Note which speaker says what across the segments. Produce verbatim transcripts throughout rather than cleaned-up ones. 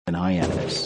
Speaker 1: and I am this.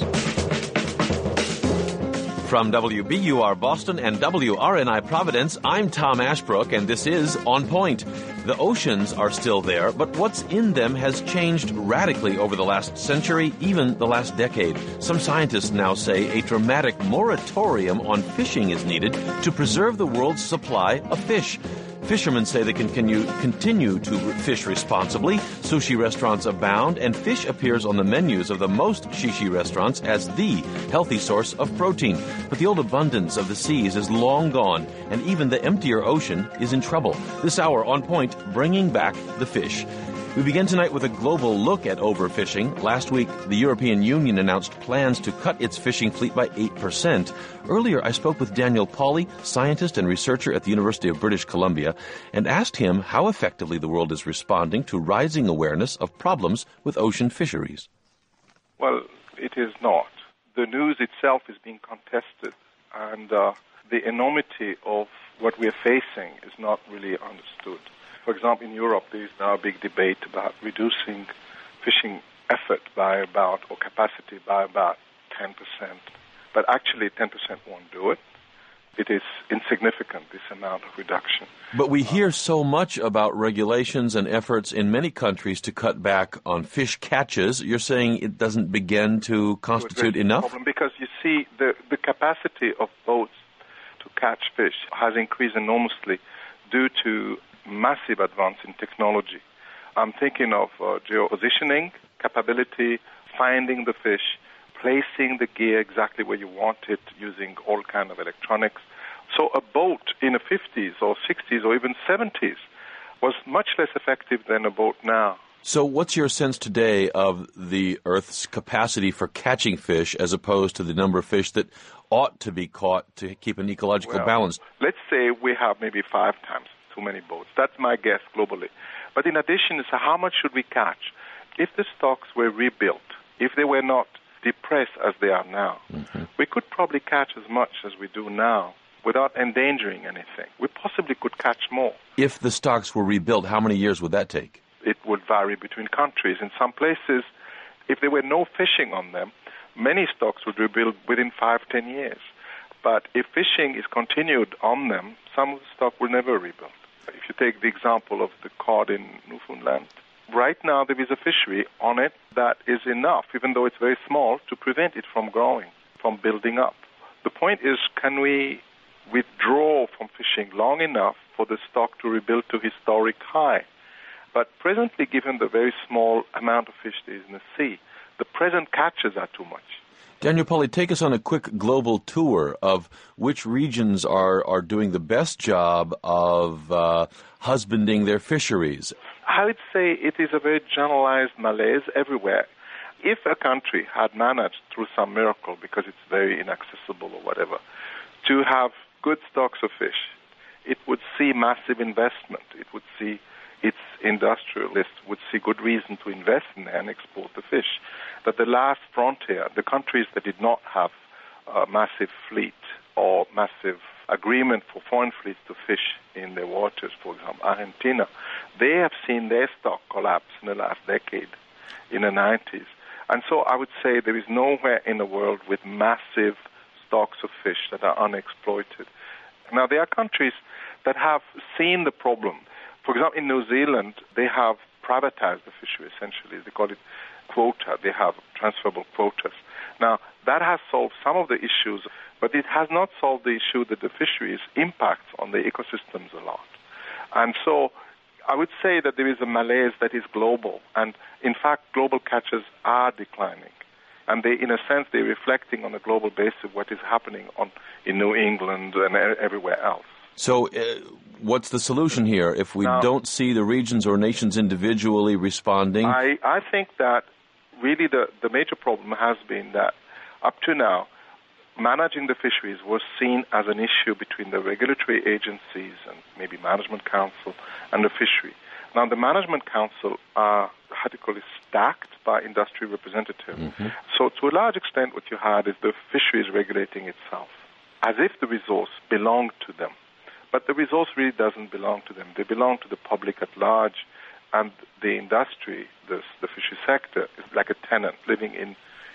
Speaker 2: From W B U R Boston and W R N I Providence, I'm Tom Ashbrook, and this is On Point. The oceans are still there, but what's in them has changed radically over the last century, even the last decade. Some scientists now say a dramatic moratorium on fishing is needed to preserve the world's supply of fish. Fishermen say they can continue, continue to fish responsibly. Sushi restaurants abound, and fish appears on the menus of the most shishi restaurants as the healthy source of protein. But the old abundance of the seas is long gone, and even the emptier ocean is in trouble. This hour, On Point, bringing back the fish. We begin tonight with a global look at overfishing. Last week, the European Union announced plans to cut its fishing fleet by eight percent. Earlier, I spoke with Daniel Pauly, scientist and researcher at the University of British Columbia, and asked him how effectively the world is responding to rising awareness of problems with ocean fisheries.
Speaker 3: Well, it is not. The news itself is being contested, and uh, the enormity of what we are facing is not really understood. For example, in Europe, there is now a big debate about reducing fishing effort by about, or capacity by about ten percent. But actually, ten percent won't do it. It is insignificant, this amount of reduction.
Speaker 2: But we hear so much about regulations and efforts in many countries to cut back on fish catches. You're saying it doesn't begin to constitute enough?
Speaker 3: Problem because you see, the, the capacity of boats to catch fish has increased enormously due to massive advance in technology. I'm thinking of uh, geopositioning capability, finding the fish, placing the gear exactly where you want it using all kind of electronics. So a boat in the fifties or sixties or even seventies was much less effective than a boat now.
Speaker 2: So what's your sense today of the Earth's capacity for catching fish as opposed to the number of fish that ought to be caught to keep an ecological
Speaker 3: well,
Speaker 2: balance?
Speaker 3: Let's say we have maybe five times too many boats. That's my guess globally. But in addition, so how much should we catch? If the stocks were rebuilt, if they were not depressed as they are now, mm-hmm. we could probably catch as much as we do now without endangering anything. We possibly could catch more.
Speaker 2: If the stocks were rebuilt, how many years would that take?
Speaker 3: It would vary between countries. In some places, if there were no fishing on them, many stocks would rebuild within five, ten years. But if fishing is continued on them, some of the stock will never rebuild. If you take the example of the cod in Newfoundland, right now there is a fishery on it that is enough, even though it's very small, to prevent it from growing, from building up. The point is, can we withdraw from fishing long enough for the stock to rebuild to historic high? But presently, given the very small amount of fish there is in the sea, the present catches are too much.
Speaker 2: Daniel Pauly, take us on a quick global tour of which regions are, are doing the best job of uh, husbanding their fisheries.
Speaker 3: I would say it is a very generalized malaise everywhere. If a country had managed through some miracle, because it's very inaccessible or whatever, to have good stocks of fish, it would see massive investment. It would see its industrialists would see good reason to invest in and export the fish. But the last frontier, the countries that did not have a massive fleet or massive agreement for foreign fleets to fish in their waters, for example, Argentina, they have seen their stock collapse in the last decade, in the nineties. And so I would say there is nowhere in the world with massive stocks of fish that are unexploited. Now, there are countries that have seen the problem. For example, in New Zealand, they have privatized the fishery, essentially. They call it quota. They have transferable quotas. Now, that has solved some of the issues, but it has not solved the issue that the fisheries impacts on the ecosystems a lot. And so I would say that there is a malaise that is global. And, in fact, global catches are declining. And they, in a sense, they're reflecting on a global basis what is happening on in New England and everywhere else.
Speaker 2: So uh, what's the solution here if we now, don't see the regions or nations individually responding?
Speaker 3: I, I think that really the, the major problem has been that up to now, managing the fisheries was seen as an issue between the regulatory agencies and maybe management council and the fishery. Now, the management council are radically stacked by industry representatives. Mm-hmm. So to a large extent, what you had is the fisheries regulating itself, as if the resource belonged to them. But the resource really doesn't belong to them. They belong to the public at large, and the industry, the, the fishery sector, is like a tenant living in,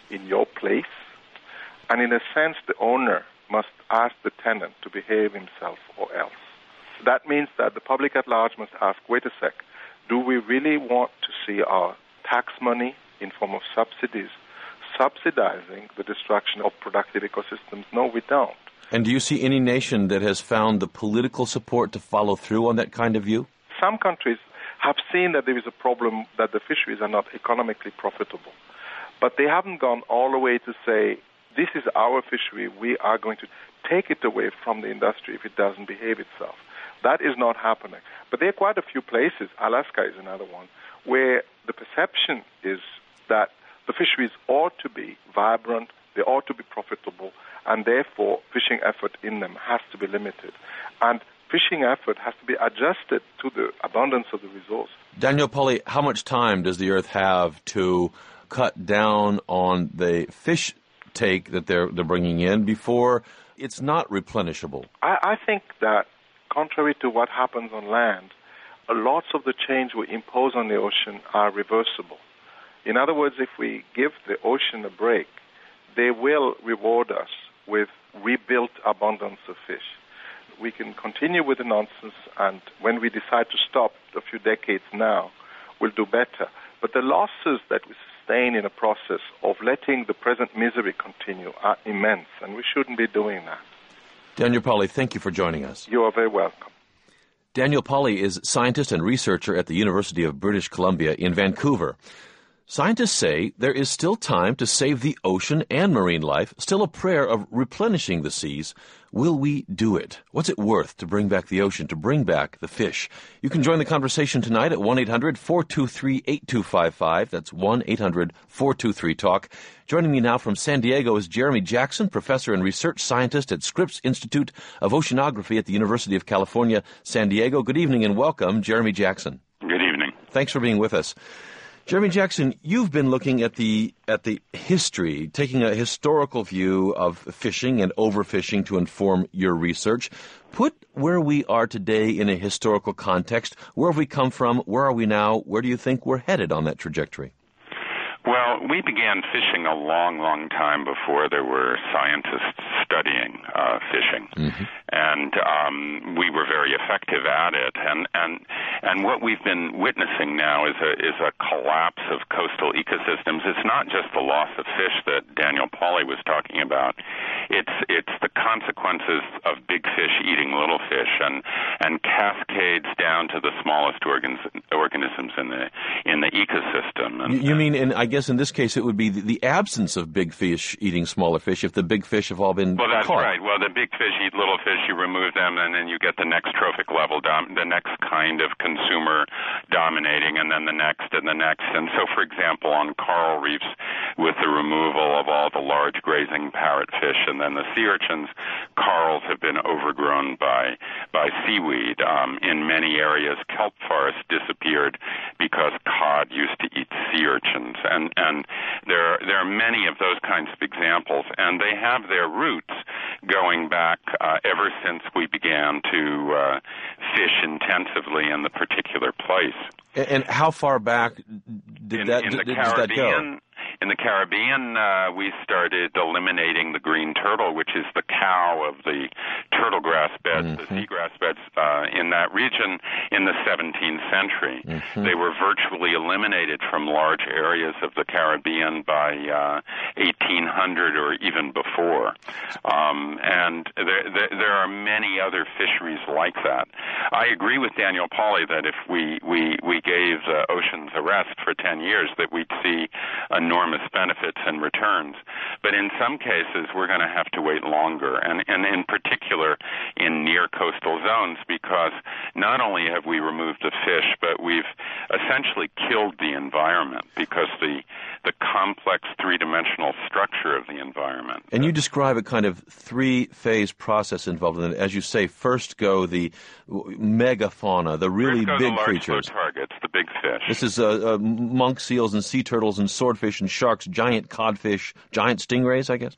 Speaker 3: in your place. And in a sense, the owner must ask the tenant to behave himself or else. That means that the public at large must ask, wait a sec, do we really want to see our tax money in form of subsidies subsidizing the destruction of productive ecosystems? No, we don't.
Speaker 2: And do you see any nation that has found the political support to follow through on that kind of view?
Speaker 3: Some countries have seen that there is a problem that the fisheries are not economically profitable. But they haven't gone all the way to say, this is our fishery, we are going to take it away from the industry if it doesn't behave itself. That is not happening. But there are quite a few places, Alaska is another one, where the perception is that the fisheries ought to be vibrant, they ought to be profitable, and therefore fishing effort in them has to be limited. And fishing effort has to be adjusted to the abundance of the resource.
Speaker 2: Daniel Pauly, how much time does the Earth have to cut down on the fish take that they're, they're bringing in before it's not replenishable?
Speaker 3: I, I think that, contrary to what happens on land, lots of the change we impose on the ocean are reversible. In other words, if we give the ocean a break, they will reward us with rebuilt abundance of fish. We can continue with the nonsense, and when we decide to stop a few decades now, we'll do better. But the losses that we sustain in a process of letting the present misery continue are immense, and we shouldn't be doing that.
Speaker 2: Daniel Pauly, thank you for joining us.
Speaker 3: You are very welcome.
Speaker 2: Daniel Pauly is scientist and researcher at the University of British Columbia in Vancouver. Scientists say there is still time to save the ocean and marine life, still a prayer of replenishing the seas. Will we do it? What's it worth to bring back the ocean, to bring back the fish? You can join the conversation tonight at one eight hundred four two three eight two five five. That's one eight hundred four two three talk. Joining me now from San Diego is Jeremy Jackson, professor and research scientist at Scripps Institute of Oceanography at the University of California, San Diego. Good evening and welcome, Jeremy Jackson.
Speaker 1: Good evening.
Speaker 2: Thanks for being with us. Jeremy Jackson, you've been looking at the at the history, taking a historical view of fishing and overfishing to inform your research. Put where we are today in a historical context. Where have we come from? Where are we now? Where do you think we're headed on that trajectory?
Speaker 1: Well, we began fishing a long, long time before there were scientists studying uh, fishing, mm-hmm. and um, we were very effective at it. And and and what we've been witnessing now is a is a collapse of coastal ecosystems. It's not just the loss of fish that Daniel Pauly was talking about. It's it's the consequences of big fish eating little fish, and and cascades down to the smallest organs, organisms in the in the ecosystem. And,
Speaker 2: you mean in I guess in this case it would be the, the absence of big fish eating smaller fish if the big fish have all been
Speaker 1: well, that's
Speaker 2: caught.
Speaker 1: right. Well, the big fish eat little fish. You remove them, and then you get the next trophic level, dom- the next kind of consumer dominating, and then the next and the next. And so, for example, on coral reefs, with the removal of all the large grazing parrotfish and then the sea urchins, corals have been overgrown by by seaweed. Um, in many areas, kelp forests disappeared because cod used to eat sea urchins. And And, and there, there are many of those kinds of examples, and they have their roots going back uh, ever since we began to uh, fish intensively in the particular place.
Speaker 2: And, and how far back did
Speaker 1: in,
Speaker 2: that,
Speaker 1: in
Speaker 2: did,
Speaker 1: the
Speaker 2: did
Speaker 1: Caribbean,
Speaker 2: that go?
Speaker 1: In the Caribbean, uh, we started eliminating the green turtle, which is the cow of the turtle grass beds, mm-hmm. the seagrass beds uh, in that region in the seventeenth century. Mm-hmm. They were virtually eliminated from large areas of the Caribbean by uh, eighteen hundred or even before. Um, and there, there, there are many other fisheries like that. I agree with Daniel Pauly that if we, we, we gave the oceans a rest for ten years, that we'd see enormous benefits and returns. But in some cases, we're going to have to wait longer, and, and in particular in near coastal zones, because not only have we removed the fish, but we've essentially killed the environment because the the complex three-dimensional structure of the environment.
Speaker 2: And you describe a kind of three-phase process involved in it. As you say, first go the megafauna, the really
Speaker 1: first go
Speaker 2: big
Speaker 1: the large
Speaker 2: creatures.
Speaker 1: targets, the big fish.
Speaker 2: This is uh, uh, monk seals and sea turtles and swordfish and sharks, giant codfish, giant stingrays, I guess?
Speaker 1: Yeah,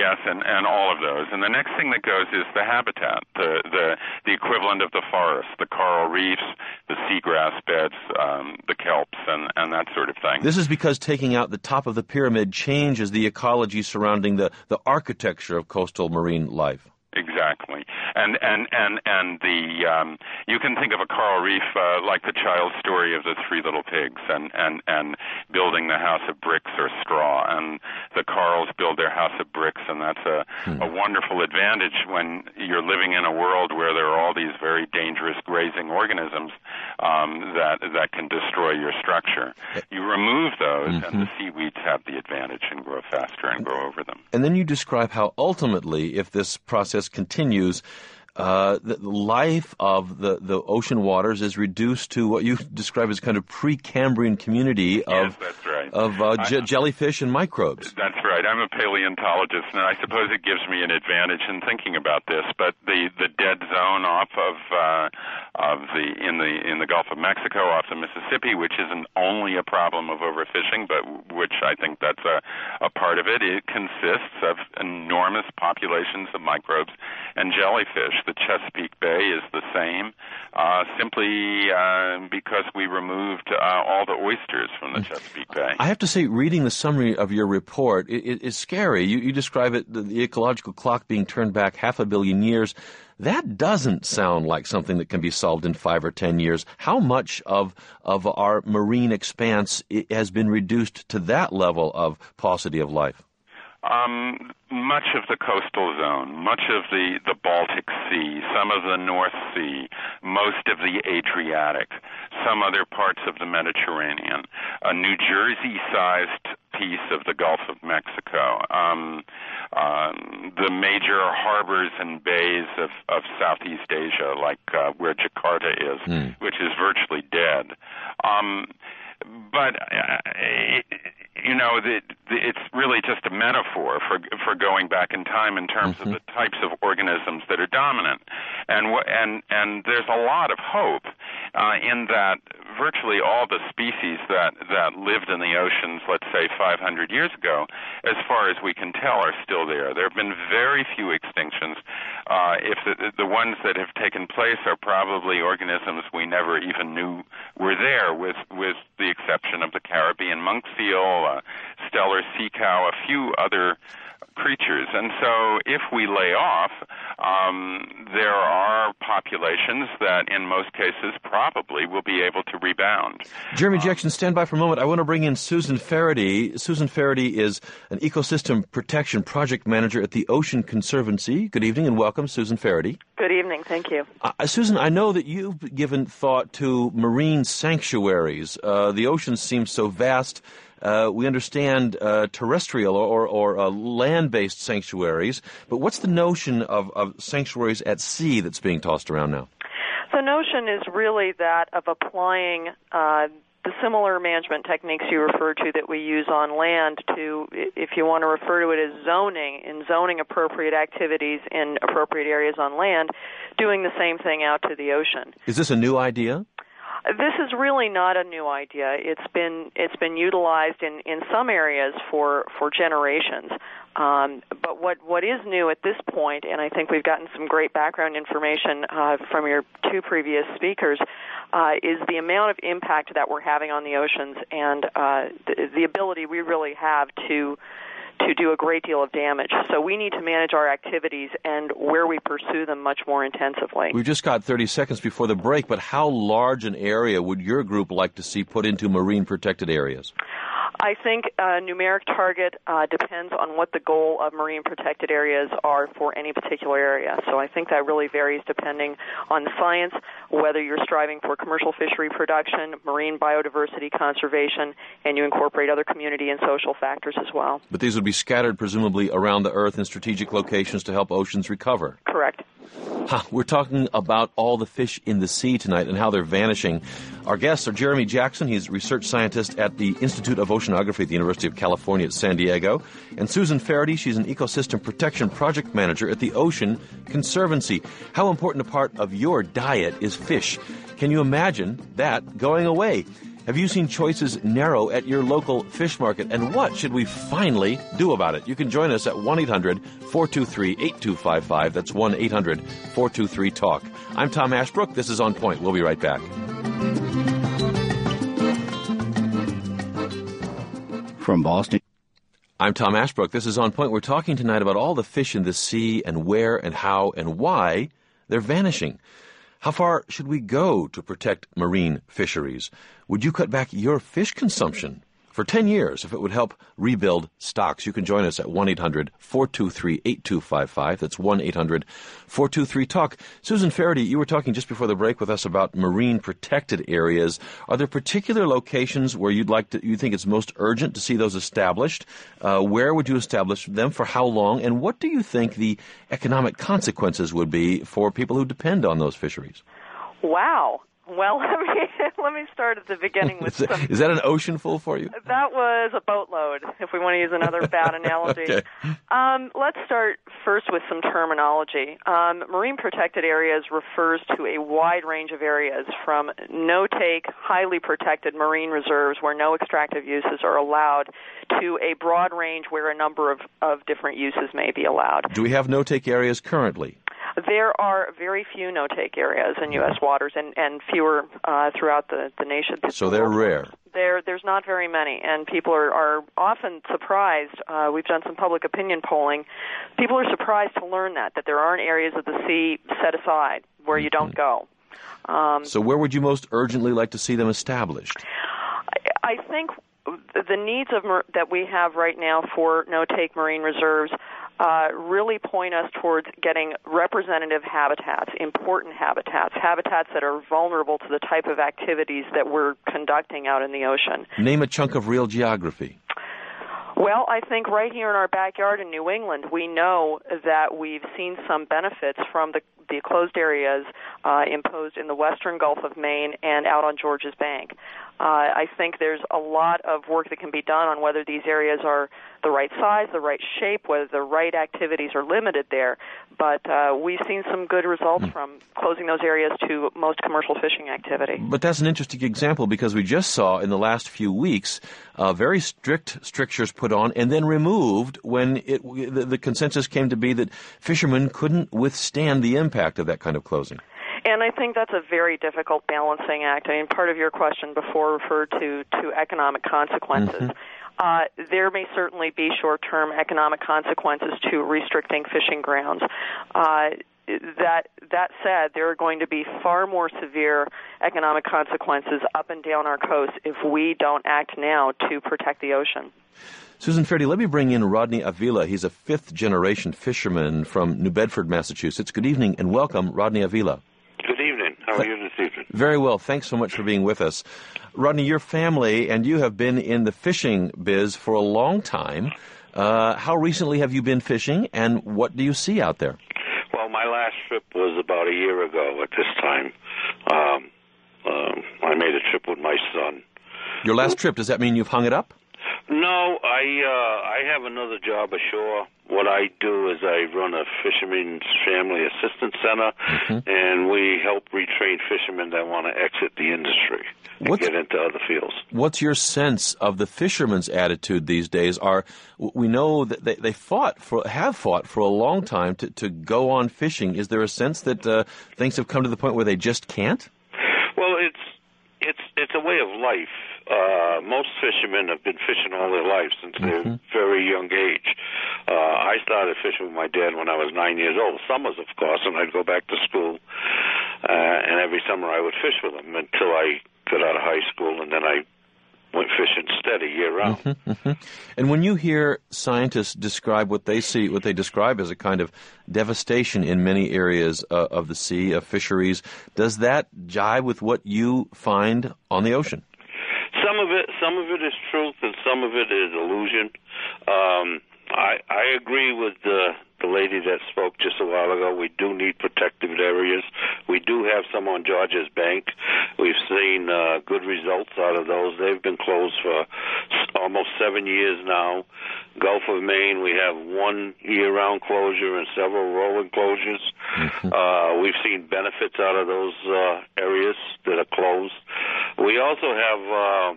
Speaker 1: Yes, and, and all of those. And the next thing that goes is the habitat, the the, the equivalent of the forest, the coral reefs, the seagrass beds, um, the kelps, and, and that sort of thing.
Speaker 2: This is because taking out the top of the pyramid changes the ecology surrounding the, the architecture of coastal marine life.
Speaker 1: Exactly, and and and and the um, you can think of a coral reef uh, like the child's story of the three little pigs, and and and building the house of bricks or straw, and the corals build their house of bricks, and that's a, hmm. a wonderful advantage when you're living in a world where there are all these very dangerous grazing organisms um, that that can destroy your structure. You remove those, mm-hmm. and the seaweeds have the advantage and grow faster and grow over them.
Speaker 2: And then you describe how ultimately, if this process continues, uh, the life of the, the ocean waters is reduced to what you describe as kind of pre-Cambrian community of,
Speaker 1: yes, that's right.
Speaker 2: of uh, je- jellyfish and microbes.
Speaker 1: That's right. I'm a paleontologist, and I suppose it gives me an advantage in thinking about this. But the, the dead zone off of uh, of the in the in the Gulf of Mexico, off the Mississippi, which isn't only a problem of overfishing, but which I think that's a, a part of it. It consists of enormous populations of microbes and jellyfish. The Chesapeake Bay is the same, uh, simply uh, because we removed uh, all the oysters from the Chesapeake Bay.
Speaker 2: I have to say, reading the summary of your report, it, it, it's scary. You, you describe it, the, the ecological clock being turned back half a billion years. That doesn't sound like something that can be solved in five or ten years. How much of of our marine expanse has been reduced to that level of paucity of life?
Speaker 1: Um, much of the coastal zone, much of the, the Baltic Sea, some of the North Sea, most of the Adriatic, some other parts of the Mediterranean, a New Jersey-sized piece of the Gulf of Mexico, um, um, the major harbors and bays of, of Southeast Asia, like uh, where Jakarta is, mm. which is virtually dead. Um, but uh, it, you know, the, the, it's really just a metaphor for for going back in time in terms mm-hmm. of the types of organisms that are dominant, and and and there's a lot of hope uh, in that virtually all the species that that lived in the oceans, let's say five hundred years ago, as far as we can tell, are still there. There have been very few extinctions. Uh, if the, the ones that have taken place are probably organisms we never even knew were there, with with the exception of the Caribbean monk seal, uh, stellar sea cow, a few other creatures. And so if we lay off, um, there are populations that in most cases probably will be able to rebound.
Speaker 2: Jeremy Jackson, stand by for a moment. I want to bring in Susan Faraday. Susan Faraday is an ecosystem protection project manager at the Ocean Conservancy. Good evening and welcome, Susan Faraday.
Speaker 4: Good evening. Thank you.
Speaker 2: Uh, Susan, I know that you've given thought to marine sanctuaries. Uh, the ocean seems so vast. Uh, we understand uh, terrestrial or, or uh, land-based sanctuaries, but what's the notion of, of sanctuaries at sea that's being tossed around now?
Speaker 4: The notion is really that of applying uh, the similar management techniques you referred to that we use on land to, if you want to refer to it as zoning, in zoning appropriate activities in appropriate areas on land, doing the same thing out to the ocean.
Speaker 2: Is this a new idea?
Speaker 4: This is really not a new idea. It's been it's been utilized in, in some areas for for generations. Um, but what, what is new at this point, and I think we've gotten some great background information uh, from your two previous speakers, uh, is the amount of impact that we're having on the oceans and uh, the, the ability we really have to to do a great deal of damage. So we need to manage our activities and where we pursue them much more intensively.
Speaker 2: We've just got thirty seconds before the break, but how large an area would your group like to see put into marine protected areas?
Speaker 4: I think a numeric target uh, depends on what the goal of marine protected areas are for any particular area. So I think that really varies depending on the science, whether you're striving for commercial fishery production, marine biodiversity conservation, and you incorporate other community and social factors as well.
Speaker 2: But these would be scattered presumably around the Earth in strategic locations to help oceans recover.
Speaker 4: Correct.
Speaker 2: Huh, we're talking about all the fish in the sea tonight and how they're vanishing. Our guests are Jeremy Jackson. He's a research scientist at the Institute of Oceanography at the University of California at San Diego. And Susan Faraday, she's an ecosystem protection project manager at the Ocean Conservancy. How important a part of your diet is fish? Can you imagine that going away? Have you seen choices narrow at your local fish market? And what should we finally do about it? You can join us at one eight hundred four two three eight two five five. That's one eight hundred four two three talk. I'm Tom Ashbrook. This is On Point. We'll be right back.
Speaker 5: From Boston.
Speaker 2: I'm Tom Ashbrook. This is On Point. We're talking tonight about all the fish in the sea and where and how and why they're vanishing. How far should we go to protect marine fisheries? Would you cut back your fish consumption for ten years if it would help rebuild stocks? You can join us at one eight hundred four two three eight two five five. That's one eight hundred four two three talk. Susan Faraday, you were talking just before the break with us about marine protected areas. Are there particular locations where you'd like to, you think it's most urgent to see those established? Uh, where would you establish them? For how long? And what do you think the economic consequences would be for people who depend on those fisheries?
Speaker 4: Wow. Well, let me let me start at the beginning with
Speaker 2: is,
Speaker 4: some...
Speaker 2: Is that an ocean full for you?
Speaker 4: That was a boatload, if we want to use another bad analogy.
Speaker 2: Okay.
Speaker 4: Um, let's start first with some terminology. Um, marine protected areas refers to a wide range of areas, from no-take, highly protected marine reserves where no extractive uses are allowed, to a broad range where a number of, of different uses may be allowed.
Speaker 2: Do we have no-take areas currently?
Speaker 4: There are very few no-take areas in U S waters, and, and fewer uh, throughout the, the nation.
Speaker 2: So they're rare.
Speaker 4: There, there's not very many, and people are, are often surprised. Uh, we've done some public opinion polling. People are surprised to learn that, that there aren't areas of the sea set aside where you don't go. Um,
Speaker 2: so where would you most urgently like to see them established?
Speaker 4: I, I think the needs of mar- that we have right now for no-take marine reserves Uh, really point us towards getting representative habitats, important habitats, habitats that are vulnerable to the type of activities that we're conducting out in the ocean.
Speaker 2: Name a chunk of real geography.
Speaker 4: Well, I think right here in our backyard in New England, we know that we've seen some benefits from the, the closed areas uh, imposed in the western Gulf of Maine and out on George's Bank. Uh, I think there's a lot of work that can be done on whether these areas are the right size, the right shape, whether the right activities are limited there. But uh, we've seen some good results mm. from closing those areas to most commercial fishing activity.
Speaker 2: But that's an interesting example, because we just saw in the last few weeks uh, very strict strictures put on and then removed when it, the, the consensus came to be that fishermen couldn't withstand the impact of that kind of closing.
Speaker 4: And I think that's a very difficult balancing act. I mean, part of your question before referred to, to economic consequences. Mm-hmm. Uh, there may certainly be short-term economic consequences to restricting fishing grounds. Uh, that that said, there are going to be far more severe economic consequences up and down our coast if we don't act now to protect the ocean.
Speaker 2: Susan Faraday, let me bring in Rodney Avila. He's a fifth-generation fisherman from New Bedford, Massachusetts. Good evening and welcome, Rodney Avila.
Speaker 6: Good evening. How are you this evening?
Speaker 2: Very well. Thanks so much for being with us. Rodney, your family and you have been in the fishing biz for a long time. Uh, how recently have you been fishing, and what do you see out there?
Speaker 6: Well, my last trip was about a year ago at this time. Um, um, I made a trip with my son.
Speaker 2: Your last trip, does that mean you've hung it up?
Speaker 6: No, I uh, I have another job ashore. What I do is I run a fisherman's family assistance center, mm-hmm. and we help retrain fishermen that want to exit the industry and what's, get into other fields.
Speaker 2: What's your sense of the fishermen's attitude these days? Are we know that they, they fought for have fought for a long time to, to go on fishing. Is there a sense that uh, things have come to the point where they just can't?
Speaker 6: Well, it's it's it's a way of life. Uh, most fishermen have been fishing all their life since mm-hmm. their very young age. Uh, I started fishing with my dad when I was nine years old. Summers, of course, and I'd go back to school, uh, and every summer I would fish with him until I got out of high school, and then I went fishing steady year-round.
Speaker 2: Mm-hmm, mm-hmm. And when you hear scientists describe what they see, what they describe as a kind of devastation in many areas uh, of the sea, of fisheries, does that jive with what you find on the ocean?
Speaker 6: Some of it, some of it is truth, and some of it is illusion. Um, I, I agree with the, the lady that spoke just a while ago. We do need protected areas. We do have some on George's Bank. We've seen uh, good results out of those. They've been closed for almost seven years now. Gulf of Maine, we have one year-round closure and several rolling closures. Mm-hmm. Uh, we've seen benefits out of those uh, areas that are closed. We also have uh,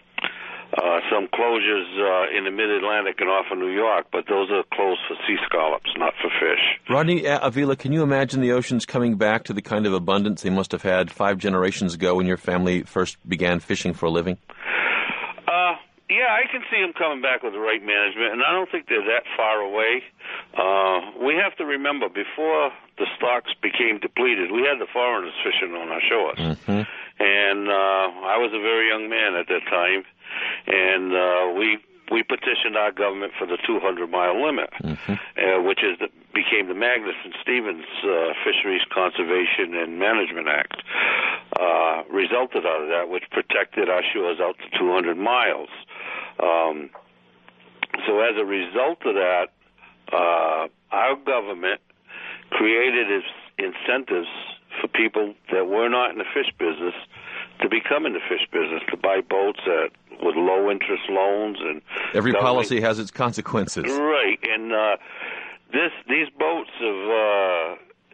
Speaker 6: uh, some closures uh, in the Mid-Atlantic and off of New York, but those are closed for sea scallops, not for fish.
Speaker 2: Rodney Avila, can you imagine the oceans coming back to the kind of abundance they must have had five generations ago when your family first began fishing for a living?
Speaker 6: Uh, yeah, I can see them coming back with the right management, and I don't think they're that far away. Uh, we have to remember, before the stocks became depleted, we had the foreigners fishing on our shores.
Speaker 2: Mm-hmm.
Speaker 6: And uh, I was a very young man at that time, and uh, we we petitioned our government for the two hundred mile limit, mm-hmm. uh, which is the, became the Magnuson-Stevens uh, Fisheries Conservation and Management Act, uh, resulted out of that, which protected our shores out to two hundred miles. Um, so as a result of that, uh, our government created its incentives for people that were not in the fish business to become in the fish business, to buy boats at, with low interest loans. And
Speaker 2: every policy has its consequences.
Speaker 6: Right, and uh, this these boats have uh,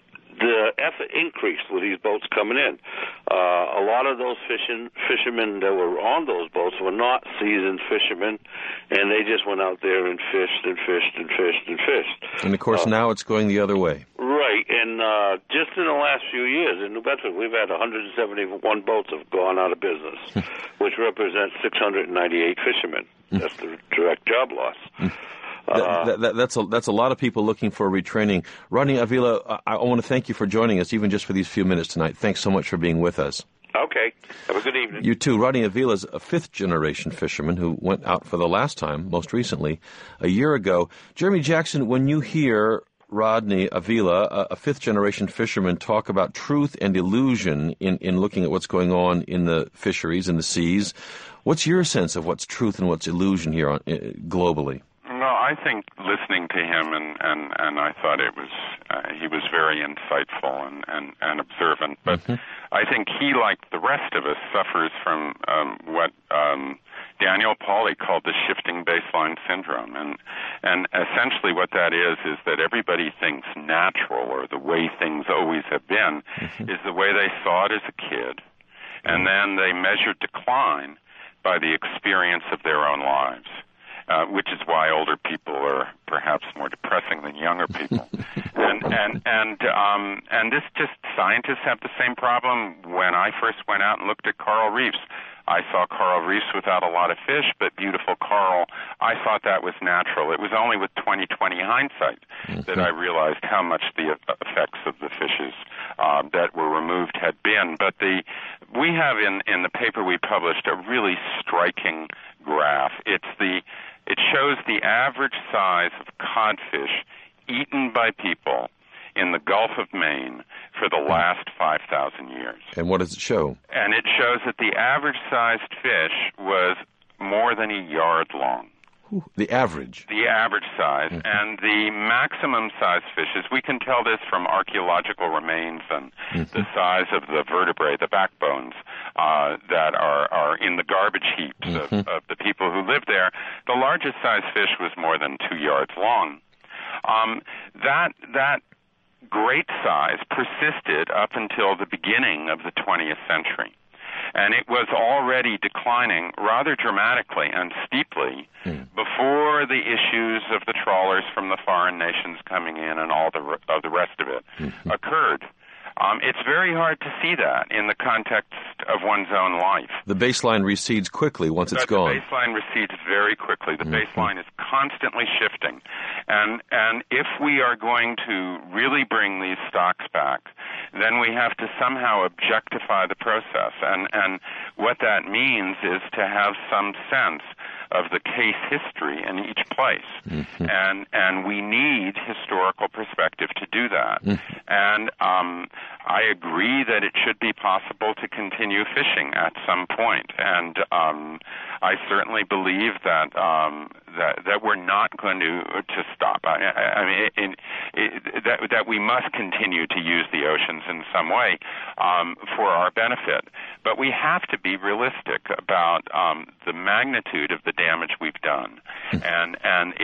Speaker 6: the effort increased with these boats coming in. Uh, a lot of those fishing fishermen that were on those boats were not seasoned fishermen, and they just went out there and fished and fished and fished and fished.
Speaker 2: And of course, uh, now it's going the other way.
Speaker 6: Right, and uh, just in the last few years in New Bedford, we've had one hundred seventy-one boats have gone out of business, which represents six hundred ninety-eight fishermen. That's the direct job loss.
Speaker 2: Uh, that, that, that's a that's a lot of people looking for retraining. Rodney Avila, I, I want to thank you for joining us, even just for these few minutes tonight. Thanks so much for being with us.
Speaker 6: Okay. Have a good evening.
Speaker 2: You too. Rodney Avila is a fifth-generation fisherman who went out for the last time, most recently, a year ago. Jeremy Jackson, when you hear Rodney Avila, a, a fifth-generation fisherman, talk about truth and illusion in, in looking at what's going on in the fisheries, in the seas, what's your sense of what's truth and what's illusion here on, uh, globally?
Speaker 1: Well, I think listening to him, and, and, and I thought it was uh, he was very insightful and, and, and observant. But mm-hmm. I think he, like the rest of us, suffers from um, what um, Daniel Pauly called the shifting baseline syndrome. And, and essentially what that is is that everybody thinks natural, or the way things always have been, mm-hmm. is the way they saw it as a kid. And then they measure decline by the experience of their own lives. Uh, which is why older people are perhaps more depressing than younger people, and and and um, and this just scientists have the same problem. When I first went out and looked at coral reefs, I saw coral reefs without a lot of fish, but beautiful coral. I thought that was natural. It was only with twenty twenty hindsight mm-hmm. that I realized how much the effects of the fishes uh, that were removed had been. But the we have in in the paper we published a really striking graph. It's the It shows the average size of codfish eaten by people in the Gulf of Maine for the last five thousand years.
Speaker 2: And what does it show?
Speaker 1: And it shows that the average-sized fish was more than a yard long.
Speaker 2: Ooh, the average?
Speaker 1: The average size. Mm-hmm. And the maximum-sized fishes, we can tell this from archaeological remains and mm-hmm. the size of the vertebrae, the backbones, uh, that are, are in the garbage heaps mm-hmm. of, of the people who live there. The largest sized fish was more than two yards long. Um, that that great size persisted up until the beginning of the twentieth century. And it was already declining rather dramatically and steeply mm. before the issues of the trawlers from the foreign nations coming in and all the re- of the rest of it mm-hmm. occurred. Um, it's very hard to see that in the context of one's own life.
Speaker 2: The baseline recedes quickly once it's
Speaker 1: but
Speaker 2: gone.
Speaker 1: The baseline recedes very quickly. The mm-hmm. baseline is constantly shifting. And and if we are going to really bring these stocks back, then we have to somehow objectify the process. And, and what that means is to have some sense of the case history in each place. Mm-hmm. And and we need historical perspective to do that. Mm-hmm. And um, I agree that it should be possible to continue fishing at some point. And um, I certainly believe that um, that that we're not going to to stop. I, I mean, it, it, it, that that we must continue to use the oceans in some way um, for our benefit. But we have to be realistic about um, the magnitude of the damage we've done, and and it's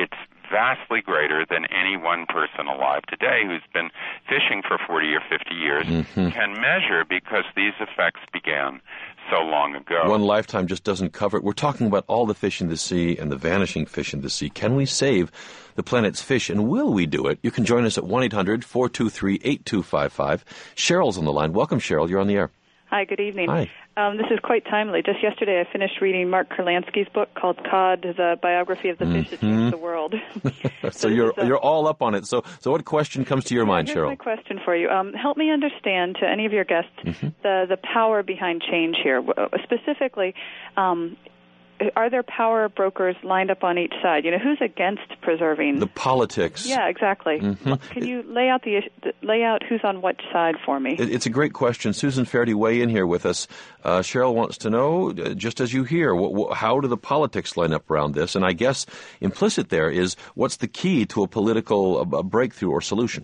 Speaker 1: vastly greater than any one person alive today who's been fishing for forty or fifty years mm-hmm. can measure, because these effects began so long ago.
Speaker 2: One lifetime just doesn't cover it. We're talking about all the fish in the sea and the vanishing fish in the sea. Can we save the planet's fish, and will we do it? You can join us at one eight hundred four two three eight two five five. Cheryl's on the line. Welcome, Cheryl. You're on the air.
Speaker 7: Hi, good evening.
Speaker 2: Hi.
Speaker 7: Um, this is quite timely. Just yesterday I finished reading Mark Kurlansky's book called Cod, the biography of the fish mm-hmm. that changed the world.
Speaker 2: so, so you're a, you're all up on it. So so what question comes to your
Speaker 7: yeah,
Speaker 2: mind,
Speaker 7: here's
Speaker 2: Cheryl?
Speaker 7: My question for you. Um, help me understand, to any of your guests, mm-hmm. the, the power behind change here. Specifically, um, are there power brokers lined up on each side? You know, who's against preserving
Speaker 2: the politics?
Speaker 7: Yeah, exactly. Mm-hmm. Can you lay out the lay out who's on what side for me?
Speaker 2: It's a great question. Susan Faherty, weigh in here with us. Uh, Cheryl wants to know, just as you hear, what, what, how do the politics line up around this? And I guess implicit there is, what's the key to a political a, a breakthrough or solution?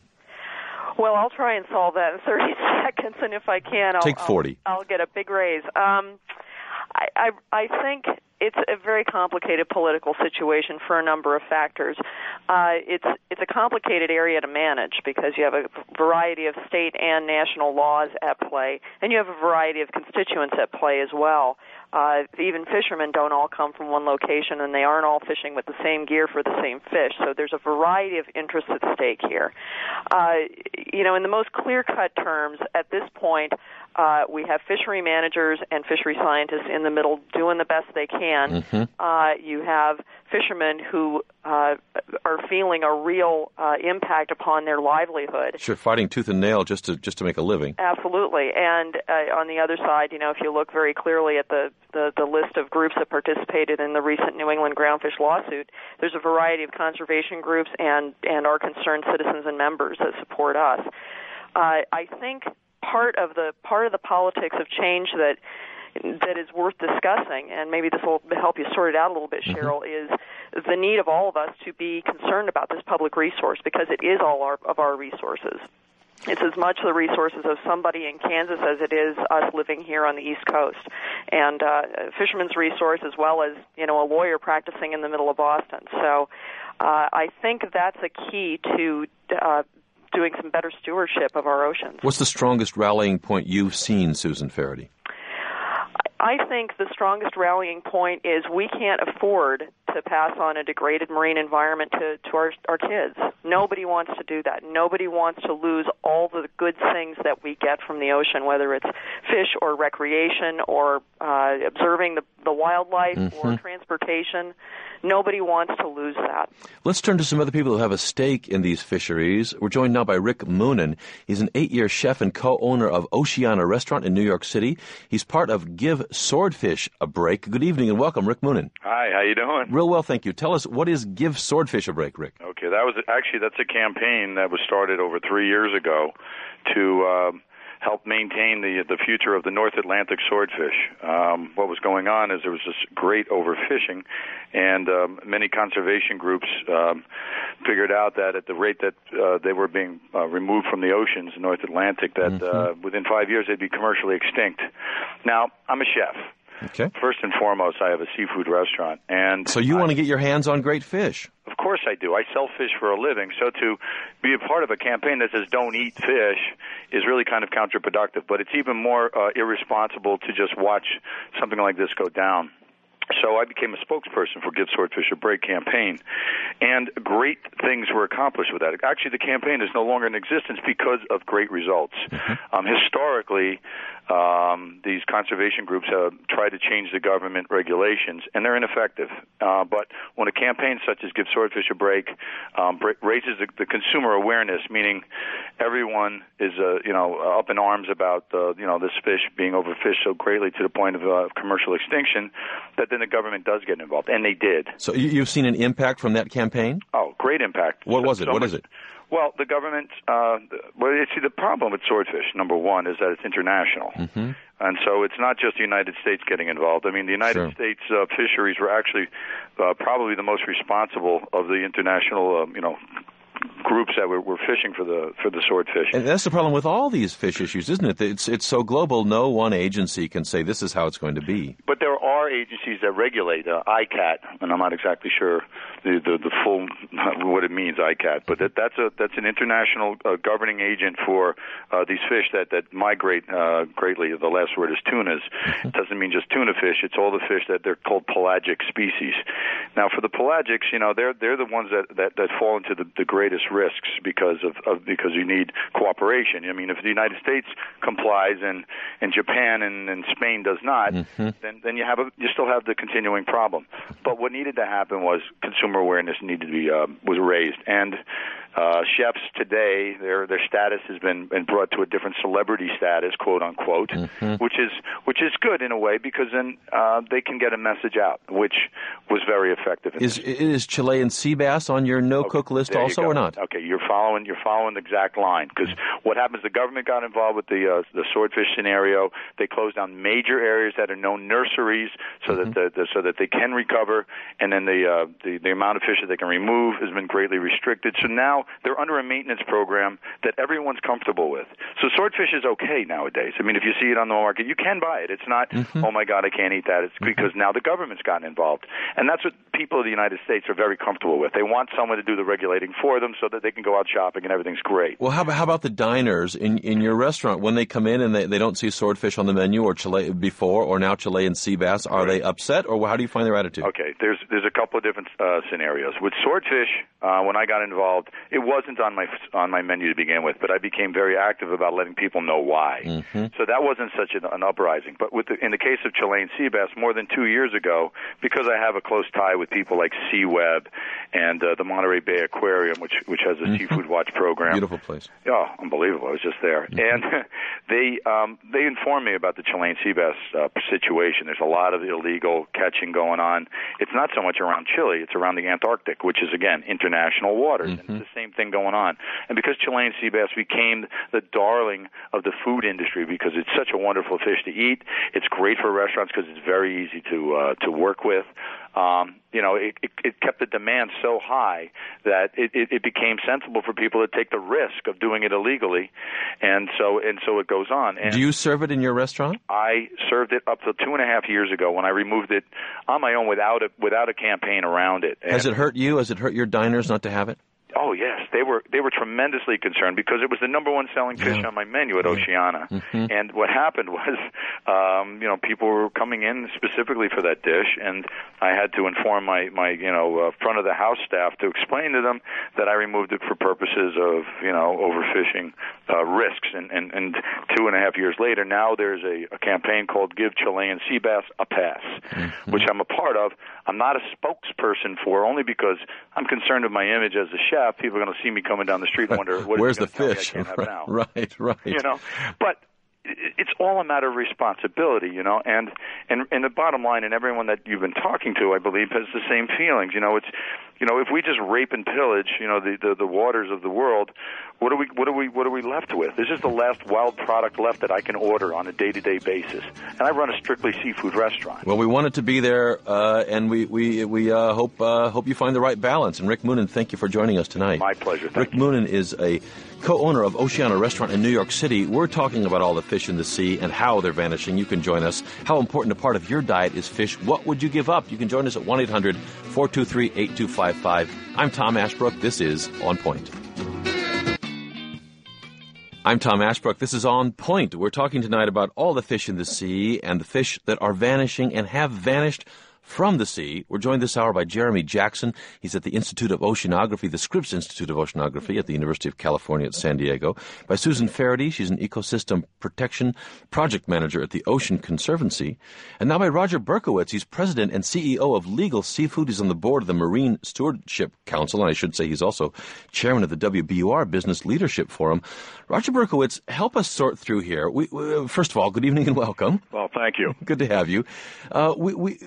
Speaker 4: Well, I'll try and solve that in thirty seconds, and if I can, I'll
Speaker 2: take forty.
Speaker 4: I'll, I'll get a big raise. Um, I, I I think it's a very complicated political situation for a number of factors. Uh, it's it's a complicated area to manage because you have a variety of state and national laws at play, and you have a variety of constituents at play as well. Uh, even fishermen don't all come from one location, and they aren't all fishing with the same gear for the same fish. So there's a variety of interests at stake here. Uh, you know, in the most clear-cut terms, at this point, uh, we have fishery managers and fishery scientists in the middle doing the best they can. Mm-hmm. Uh, you have fishermen who uh, are feeling a real uh, impact upon their livelihood.
Speaker 2: Sure, fighting tooth and nail just to just to make a living.
Speaker 4: Absolutely. And uh, on the other side, you know, if you look very clearly at the, the, the list of groups that participated in the recent New England groundfish lawsuit, there's a variety of conservation groups and, and our concerned citizens and members that support us. Uh, I think part of the part of the politics of change that that is worth discussing, and maybe this will help you sort it out a little bit, Cheryl, mm-hmm. is the need of all of us to be concerned about this public resource, because it is all our, of our resources. It's as much the resources of somebody in Kansas as it is us living here on the East Coast. And uh, fishermen's resource as well as, you know, a lawyer practicing in the middle of Boston. So uh, I think that's a key to uh, doing some better stewardship of our oceans.
Speaker 2: What's the strongest rallying point you've seen, Susan Faherty?
Speaker 4: I think the strongest rallying point is we can't afford to pass on a degraded marine environment to, to our, our kids. Nobody wants to do that. Nobody wants to lose all the good things that we get from the ocean, whether it's fish or recreation or uh, observing the, the wildlife mm-hmm. or transportation. Nobody wants to lose that.
Speaker 2: Let's turn to some other people who have a stake in these fisheries. We're joined now by Rick Moonen. He's an eight-year chef and co-owner of Oceana Restaurant in New York City. He's part of Give Swordfish a Break. Good evening and welcome, Rick Moonen.
Speaker 8: Hi, how you doing?
Speaker 2: Real well, thank you. Tell us, what is Give Swordfish a Break, Rick?
Speaker 8: Okay, that was actually, that's a campaign that was started over three years ago to um, help maintain the the future of the North Atlantic swordfish. Um, what was going on is there was this great overfishing, and um, many conservation groups um, figured out that at the rate that uh, they were being uh, removed from the oceans, the North Atlantic, that mm-hmm. uh, within five years they'd be commercially extinct. Now, I'm a chef.
Speaker 2: Okay.
Speaker 8: First and foremost, I have a seafood restaurant, and
Speaker 2: so you I, want to get your hands on great fish.
Speaker 8: Of course I do. I sell fish for a living, so to be a part of a campaign that says don't eat fish is really kind of counterproductive, but it's even more uh, irresponsible to just watch something like this go down. So I became a spokesperson for Give Swordfish a Break campaign, and great things were accomplished with that. Actually, the campaign is no longer in existence because of great results. Mm-hmm. Um, historically, um, these conservation groups have tried to change the government regulations, and they're ineffective. Uh, but when a campaign such as Give Swordfish a Break um, raises the, the consumer awareness, meaning everyone is uh, you know up in arms about uh, you know this fish being overfished so greatly to the point of uh, commercial extinction, that then the government does get involved, and they did.
Speaker 2: So you've seen an impact from that campaign?
Speaker 8: Oh, great impact.
Speaker 2: What was it?
Speaker 8: So
Speaker 2: what
Speaker 8: much,
Speaker 2: is it?
Speaker 8: Well, the government, uh, well, you see, the problem with swordfish, number one, is that it's international. Mm-hmm. And so it's not just the United States getting involved. I mean, the United sure. States uh, fisheries were actually uh, probably the most responsible of the international, um, you know, groups that were, were fishing for the for the swordfish.
Speaker 2: And that's the problem with all these fish issues, isn't it? It's it's so global, no one agency can say this is how it's going to be.
Speaker 8: But there are are agencies that regulate, uh, I C A T, and I'm not exactly sure the, the, the full what it means, I C A T, but that, that's a that's an international uh, governing agent for uh, these fish that that migrate uh, greatly. The last word is tunas. It doesn't mean just tuna fish. It's all the fish that they're called pelagic species. Now, for the pelagics, you know, they're they're the ones that, that, that fall into the, the greatest risks because of, of because you need cooperation. I mean, if the United States complies and, and Japan and, and Spain does not, mm-hmm. then then you have a you still have the continuing problem. But what needed to happen was consumer awareness needed to be uh, was raised, and uh, chefs today their their status has been, been brought to a different celebrity status, quote unquote, mm-hmm. which is which is good in a way because then uh, they can get a message out, which was very effective. In
Speaker 2: is
Speaker 8: this.
Speaker 2: is Chilean sea bass on your no cook
Speaker 8: okay,
Speaker 2: list also
Speaker 8: or
Speaker 2: not?
Speaker 8: Okay, you're following you're following the exact line because mm-hmm. what happens? The government got involved with the uh, the swordfish scenario. They closed down major areas that are known nurseries so mm-hmm. that the, the, so that they can recover, and then the, uh, the the amount of fish that they can remove has been greatly restricted. So now they're under a maintenance program that everyone's comfortable with. So swordfish is okay nowadays. I mean, if you see it on the market, you can buy it. It's not, mm-hmm. oh my God, I can't eat that. It's mm-hmm. because now the government's gotten involved, and that's what people of the United States are very comfortable with. They want someone to do the regulating for them so that they can go out shopping and everything's great.
Speaker 2: Well, how about, how about the diners in in your restaurant when they come in and they, they don't see swordfish on the menu or Chile before or now Chilean sea bass? Are right. they upset, or how do you find their attitude?
Speaker 8: Okay, there's there's a couple of different uh, scenarios. With swordfish, uh, when I got involved, it wasn't on my on my menu to begin with, but I became very active about letting people know why. Mm-hmm. So that wasn't such an, an uprising. But with the, in the case of Chilean sea bass, more than two years ago, because I have a close tie with people like SeaWeb and uh, the Monterey Bay Aquarium, which which has a mm-hmm. Seafood Watch program.
Speaker 2: Beautiful place.
Speaker 8: Oh, unbelievable! I was just there, mm-hmm. and they um, they informed me about the Chilean sea bass uh, situation. There's a lot of illegal catching going on. It's not so much around Chile; it's around the Antarctic, which is again international waters. Mm-hmm. And it's the same thing going on. And because Chilean sea bass became the darling of the food industry because it's such a wonderful fish to eat, it's great for restaurants because it's very easy to uh, to work with. Um, you know, it, it, it kept the demand so high that it, it, it became sensible for people to take the risk of doing it illegally, and so and so it goes on. And
Speaker 2: do you serve it in your restaurant?
Speaker 8: I served it up to two and a half years ago when I removed it on my own without a without a campaign around it.
Speaker 2: Has
Speaker 8: and
Speaker 2: it hurt you? Has it hurt your diners not to have it?
Speaker 8: Oh yes, they were they were tremendously concerned because it was the number one selling fish yeah. on my menu at Oceana. Mm-hmm. And what happened was, um, you know, people were coming in specifically for that dish, and I had to inform my my you know uh, front of the house staff to explain to them that I removed it for purposes of you know overfishing uh, risks. And, and and two and a half years later, now there's a, a campaign called Give Chilean Sea Bass a Pass, mm-hmm. which I'm a part of. I'm not a spokesperson for, only because I'm concerned with my image as a chef. People are going to see me coming down the street and wonder, what
Speaker 2: where's
Speaker 8: the
Speaker 2: fish?
Speaker 8: I can't have now?
Speaker 2: Right, right.
Speaker 8: You know, but it's all a matter of responsibility, you know, and, and and the bottom line, and everyone that you've been talking to, I believe, has the same feelings. You know, it's, you know, if we just rape and pillage, you know, the, the, the waters of the world, what are we what are we what are we left with? This is the last wild product left that I can order on a day-to-day basis, and I run a strictly seafood restaurant.
Speaker 2: Well, we want it to be there, uh, and we we we uh, hope uh, hope you find the right balance. And Rick Moonen, thank you for joining us tonight.
Speaker 8: My pleasure. Thank
Speaker 2: Rick
Speaker 8: you.
Speaker 2: Moonen is a co-owner of Oceana Restaurant in New York City. We're talking about all the fish in the sea and how they're vanishing. You can join us. How important a part of your diet is fish? What would you give up? You can join us at one eight hundred four two three eight two five five. I'm Tom Ashbrook. This is On Point. I'm Tom Ashbrook. This is On Point. We're talking tonight about all the fish in the sea and the fish that are vanishing and have vanished from the sea. We're joined this hour by Jeremy Jackson. He's at the Institute of Oceanography, the Scripps Institute of Oceanography at the University of California at San Diego. By Susan Faraday. She's an ecosystem protection project manager at the Ocean Conservancy. And now by Roger Berkowitz. He's president and C E O of Legal Seafood. He's on the board of the Marine Stewardship Council, and I should say he's also chairman of the W B U R Business Leadership Forum. Roger Berkowitz, help us sort through here. We, we, first of all, good evening and welcome.
Speaker 9: Well, thank you.
Speaker 2: Good to have you. Uh, we, we, we love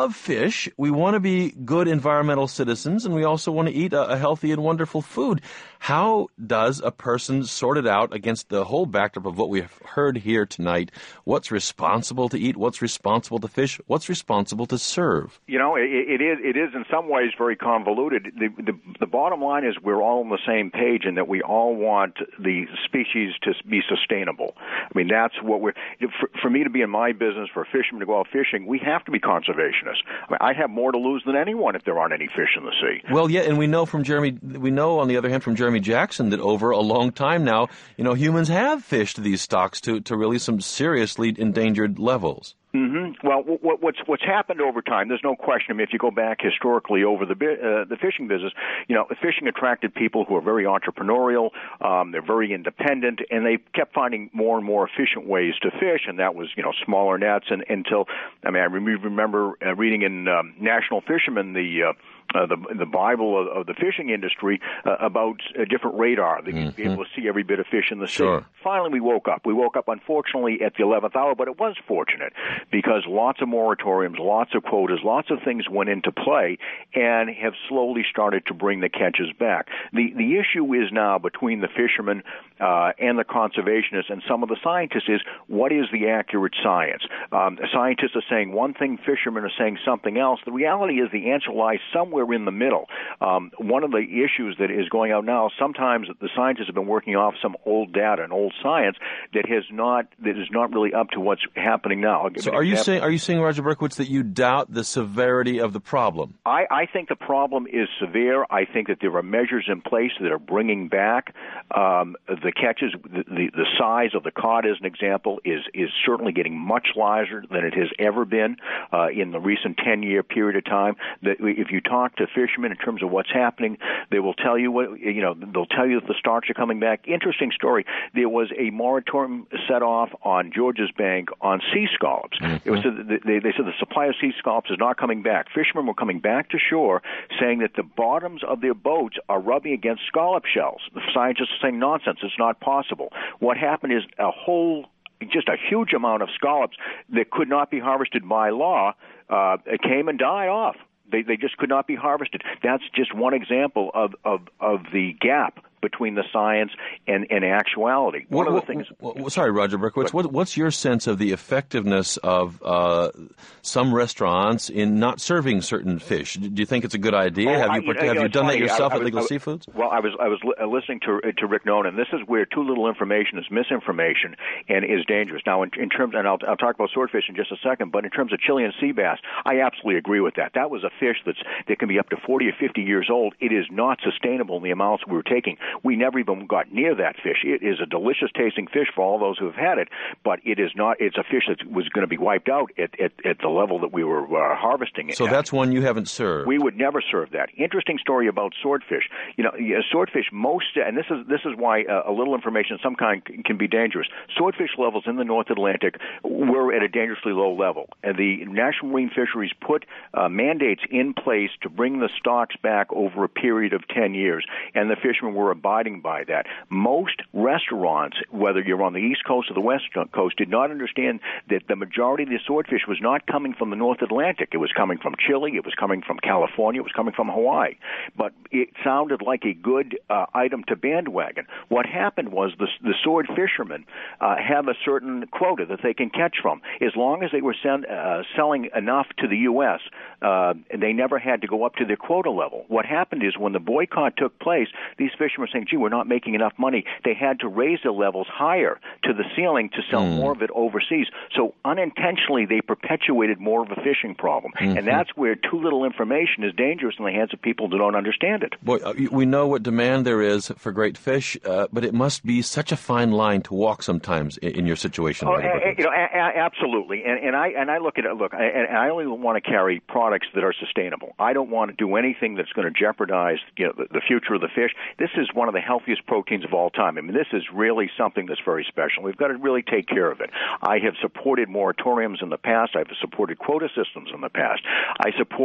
Speaker 2: love fish, we want to be good environmental citizens, and we also want to eat a, a healthy and wonderful food. How does a person sort it out against the whole backdrop of what we've heard here tonight? What's responsible to eat? What's responsible to fish? What's responsible to serve?
Speaker 9: You know, it, it is it is in some ways very convoluted. The, the the bottom line is we're all on the same page in that we all want the species to be sustainable. I mean, that's what we're. For, for me to be in my business, for a fisherman to go out fishing, we have to be conservationists. I mean, I have more to lose than anyone if there aren't any fish in the sea.
Speaker 2: Well, yeah, and we know from Jeremy, we know on the other hand from Jeremy Jackson that over a long time now, you know, humans have fished these stocks to, to really some seriously endangered levels.
Speaker 9: Mm-hmm. Well, what, what's what's happened over time? There's no question. I mean, if you go back historically over the uh, the fishing business, you know, fishing attracted people who are very entrepreneurial. Um, they're very independent, and they kept finding more and more efficient ways to fish. And that was, you know, smaller nets. And until, I mean, I remember uh, reading in um, National Fisherman the. Uh, Uh, the the Bible of, of the fishing industry uh, about a different radar. They mm-hmm. be able to see every bit of fish in the
Speaker 2: sure.
Speaker 9: sea. Finally, we woke up. We woke up, unfortunately, at the eleventh hour, but it was fortunate because lots of moratoriums, lots of quotas, lots of things went into play and have slowly started to bring the catches back. The the issue is now between the fishermen uh, and the conservationists and some of the scientists is what is the accurate science? Um, scientists are saying one thing, fishermen are saying something else. The reality is the answer lies somewhere in the middle. Um, one of the issues that is going out now, sometimes the scientists have been working off some old data and old science that has not that is not really up to what's happening now.
Speaker 2: So are you saying are you saying, Roger Berkowitz, that you doubt the severity of the problem?
Speaker 9: I, I think the problem is severe. I think that there are measures in place that are bringing back um, the catches. The, the, the size of the cod, as an example, is is certainly getting much larger than it has ever been uh, in the recent ten-year period of time. That if you talk to fishermen in terms of what's happening, they will tell you what you know. They'll tell you that the stocks are coming back. Interesting story. There was a moratorium set off on Georges Bank on sea scallops. Mm-hmm. It was they, they said the supply of sea scallops is not coming back. Fishermen were coming back to shore, saying that the bottoms of their boats are rubbing against scallop shells. The scientists are saying nonsense. It's not possible. What happened is a whole just a huge amount of scallops that could not be harvested by law uh, came and died off. They they just could not be harvested. That's just one example of, of, of the gap between the science and, and actuality. One
Speaker 2: what,
Speaker 9: of the things.
Speaker 2: What, sorry, Roger Berkowitz. What, what's your sense of the effectiveness of uh, some restaurants in not serving certain fish? Do you think it's a good idea?
Speaker 9: Oh,
Speaker 2: have
Speaker 9: I,
Speaker 2: you,
Speaker 9: you know,
Speaker 2: have
Speaker 9: you, know,
Speaker 2: you done
Speaker 9: funny.
Speaker 2: that yourself
Speaker 9: I, I
Speaker 2: at
Speaker 9: was,
Speaker 2: Legal
Speaker 9: I,
Speaker 2: Seafoods?
Speaker 9: Well, I was I was li- listening to to Rick Nolan. This is where too little information is misinformation and is dangerous. Now, in, in terms, and I'll, I'll talk about swordfish in just a second. But in terms of Chilean sea bass, I absolutely agree with that. That was a fish that's that can be up to forty or fifty years old. It is not sustainable in the amounts we were taking. We never even got near that fish. It is a delicious tasting fish for all those who have had it, but it is not. It's a fish that was going to be wiped out at, at, at the level that we were uh, harvesting it.
Speaker 2: So
Speaker 9: at.
Speaker 2: That's one you haven't served.
Speaker 9: We would never serve that. Interesting story about swordfish. You know, swordfish. Most, and this is this is why uh, a little information of some kind can be dangerous. Swordfish levels in the North Atlantic were at a dangerously low level, and the National Marine Fisheries put uh, mandates in place to bring the stocks back over a period of ten years, and the fishermen were abiding by that. Most restaurants, whether you're on the East Coast or the West Coast, did not understand that the majority of the swordfish was not coming from the North Atlantic. It was coming from Chile. It was coming from California. It was coming from Hawaii. But it sounded like a good uh, item to bandwagon. What happened was the, the sword fishermen uh, have a certain quota that they can catch from. As long as they were send, uh, selling enough to the U S, uh, they never had to go up to their quota level. What happened is when the boycott took place, these fishermen were saying, gee, we're not making enough money. They had to raise their levels higher to the ceiling to sell mm. more of it overseas. So unintentionally, they perpetuated more of a fishing problem. Mm-hmm. And that's where too little information is dangerous in the hands of people that don't understand it.
Speaker 2: Boy, we know what demand there is for great fish, uh, but it must be such a fine line to walk sometimes in, in your situation.
Speaker 9: Oh, a, you know, a, a, absolutely. And, and I and I look at it. Look, I, and I only want to carry products that are sustainable. I don't want to do anything that's going to jeopardize, you know, the, the future of the fish. This is one of the healthiest proteins of all time. I mean, this is really something that's very special. We've got to really take care of it. I have supported moratoriums in the past. I've supported quota systems in the past. I support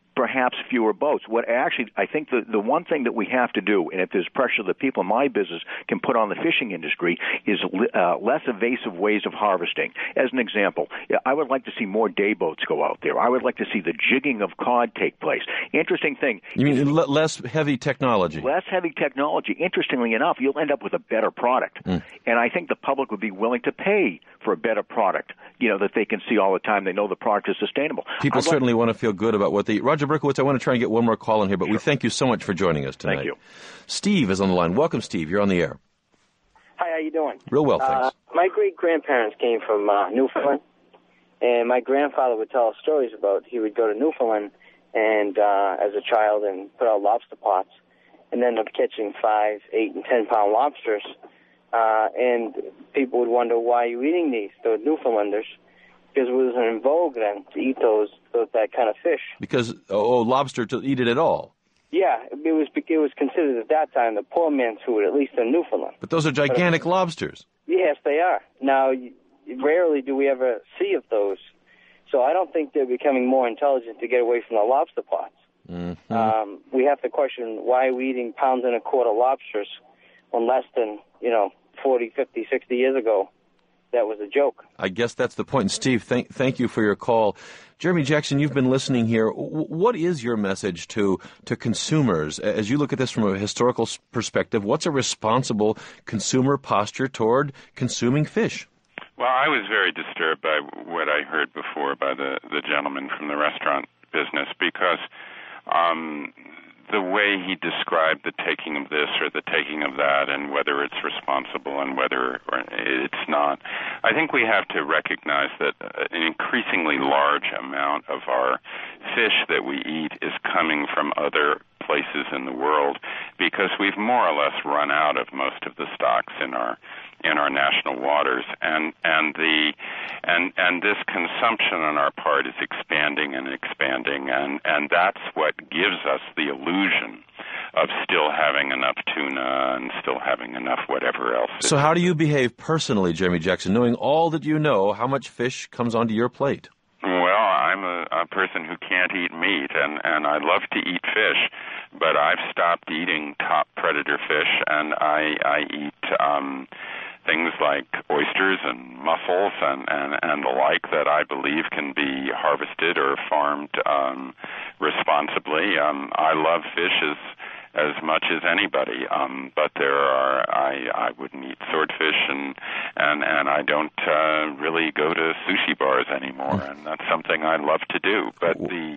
Speaker 9: perhaps fewer boats. What actually, I think the, the one thing that we have to do, and if there's pressure that people in my business can put on the fishing industry, is uh, less evasive ways of harvesting. As an example, I would like to see more day boats go out there. I would like to see the jigging of cod take place. Interesting thing.
Speaker 2: You mean l- less heavy technology?
Speaker 9: Less heavy technology. Interestingly enough, you'll end up with a better product. Mm. And I think the public would be willing to pay for a better product, you know, that they can see all the time. They know the product is sustainable.
Speaker 2: People
Speaker 9: I'd
Speaker 2: certainly
Speaker 9: like-
Speaker 2: want to feel good about what they eat. Roger Berkowitz, I want to try and get one more call in here, but sure. we thank you so much for joining us tonight.
Speaker 9: Thank you.
Speaker 2: Steve is on the line. Welcome, Steve. You're on the air.
Speaker 10: Hi, how you doing?
Speaker 2: Real well, thanks.
Speaker 10: Uh, my great-grandparents came from uh, Newfoundland, and my grandfather would tell us stories about he would go to Newfoundland and uh, as a child and put out lobster pots and end up catching five, eight, and ten-pound lobsters. Uh, and people would wonder, why are you eating these, the Newfoundlanders? Because it was in vogue then to eat those, those that kind of fish.
Speaker 2: Because, oh, lobster, to eat it at all.
Speaker 10: Yeah, it was it was considered at that time the poor man's food, at least in Newfoundland.
Speaker 2: But those are gigantic
Speaker 10: but,
Speaker 2: lobsters.
Speaker 10: Yes, they are. Now, rarely do we ever see of those. So I don't think they're becoming more intelligent to get away from the lobster pots.
Speaker 2: Mm-hmm.
Speaker 10: Um, we have to question, why are we eating pounds and a quarter lobsters when less than, you know, forty, fifty, sixty years ago, that was a joke.
Speaker 2: I guess that's the point. And Steve, thank, thank you for your call. Jeremy Jackson, you've been listening here. What is your message to, to consumers? As you look at this from a historical perspective, what's a responsible consumer posture toward consuming fish?
Speaker 1: Well, I was very disturbed by what I heard before by the, the gentleman from the restaurant business, because um, the way he described the taking of this or the taking of that and whether it's responsible and whether it's not, I think we have to recognize that an increasingly large amount of our fish that we eat is coming from other places in the world, because we've more or less run out of most of the stocks in our in our national waters, and and the and and this consumption on our part is expanding and expanding, and and that's what gives us the illusion of still having enough tuna and still having enough whatever else.
Speaker 2: So how do you behave personally, Jeremy Jackson, knowing all that you know, how much fish comes onto your plate?
Speaker 1: Well, I'm a, a person who can't eat meat, and, and I love to eat fish, but I've stopped eating top predator fish, and I, I eat um, things like oysters and mussels and, and, and the like that I believe can be harvested or farmed um, responsibly. Um, I love fish as as much as anybody, um, but there are I, I wouldn't eat swordfish, and and, and I don't uh, really go to sushi bars anymore, and that's something I love to do. But the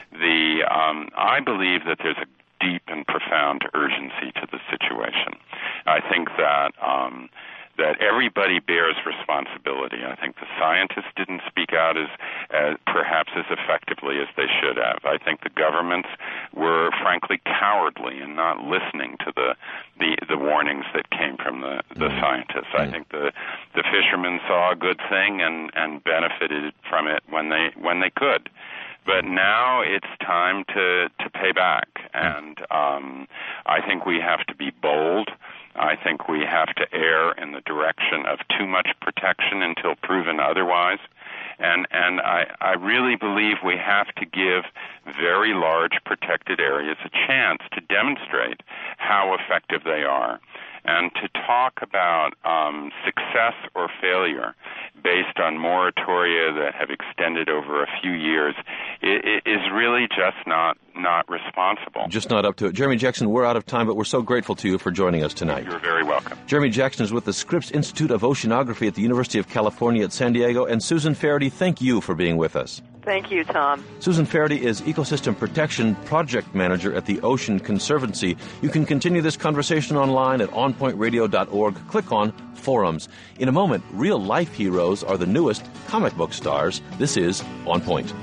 Speaker 1: the um, I believe that there's a deep and profound urgency to the situation. I think that um, that everybody bears responsibility. I think the scientists didn't speak out as, as perhaps as effectively as they should have. I think the governments were frankly cowardly in not listening to the the, the warnings that came from the, the scientists. I think the the fishermen saw a good thing and, and benefited from it when they when they could. But now it's time to, to pay back, and um, I think we have to be bold. I think we have to err in the direction of too much protection until proven otherwise. And and I, I really believe we have to give very large protected areas a chance to demonstrate how effective they are. And to talk about um, success or failure based on moratoria that have extended over a few years is really just not not responsible.
Speaker 2: Just not up to it. Jeremy Jackson, we're out of time, but we're so grateful to you for joining us tonight.
Speaker 1: You're very welcome.
Speaker 2: Jeremy Jackson is with the Scripps Institute of Oceanography at the University of California at San Diego. And Susan Faraday, thank you for being with us.
Speaker 4: Thank you, Tom.
Speaker 2: Susan Faraday is Ecosystem Protection Project Manager at the Ocean Conservancy. You can continue this conversation online at on point radio dot org. Click on Forums. In a moment, real-life heroes are the newest comic book stars. This is On Point.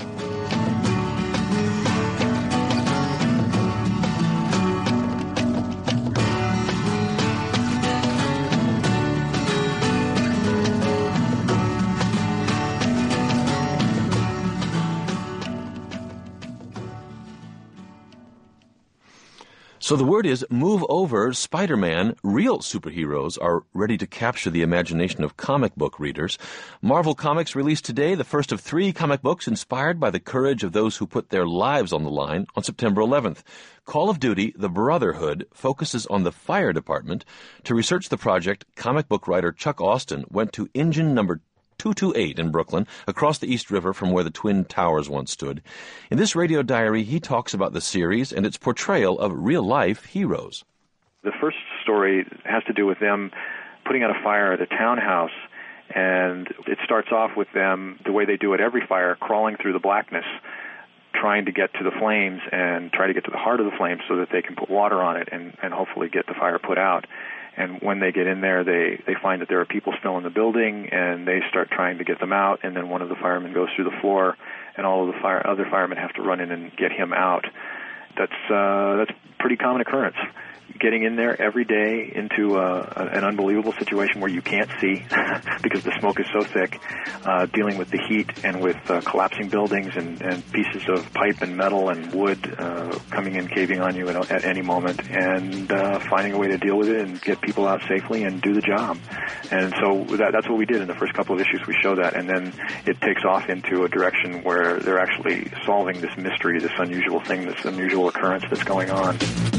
Speaker 2: So the word is, move over, Spider-Man. Real superheroes are ready to capture the imagination of comic book readers. Marvel Comics released today the first of three comic books inspired by the courage of those who put their lives on the line on September eleventh. Call of Duty, The Brotherhood, focuses on the fire department. To research the project, comic book writer Chuck Austin went to engine number two twenty-eight in Brooklyn, across the East River from where the Twin Towers once stood. In this radio diary, he talks about the series and its portrayal of real-life heroes.
Speaker 9: The first story has to do with them putting out a fire at a townhouse, and it starts off with them, the way they do at every fire, crawling through the blackness, trying to get to the flames and try to get to the heart of the flames so that they can put water on it and, and hopefully get the fire put out. And when they get in there, they, they find that there are people still in the building, and they start trying to get them out, and then one of the firemen goes through the floor, and all of the fire, other firemen have to run in and get him out. That's uh, that's a pretty common occurrence. Getting in there every day into uh, an unbelievable situation where you can't see because the smoke is so thick, uh, dealing with the heat and with uh, collapsing buildings and, and pieces of pipe and metal and wood uh, coming in, caving on you at, at any moment, and uh, finding a way to deal with it and get people out safely and do the job. And so that, that's what we did in the first couple of issues. We show that, and then it takes off into a direction where they're actually solving this mystery, this unusual thing, this unusual occurrence that's going on.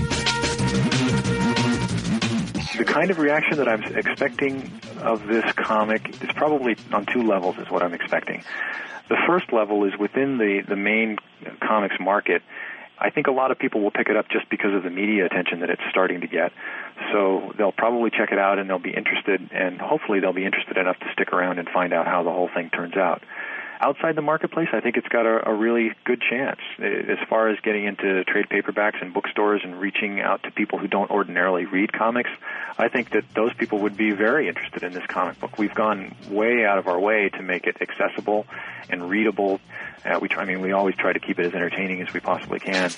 Speaker 9: The kind of reaction that I'm expecting of this comic is probably on two levels is what I'm expecting. The first level is within the, the main comics market. I think a lot of people will pick it up just because of the media attention that it's starting to get. So they'll probably check it out and they'll be interested, and hopefully they'll be interested enough to stick around and find out how the whole thing turns out. Outside the marketplace, I think it's got a, a really good chance as far as getting into trade paperbacks and bookstores and reaching out to people who don't ordinarily read comics. I think that those people would be very interested in this comic book. We've gone way out of our way to make it accessible and readable. Uh, we try, I mean, we always try to keep it as entertaining as we possibly can.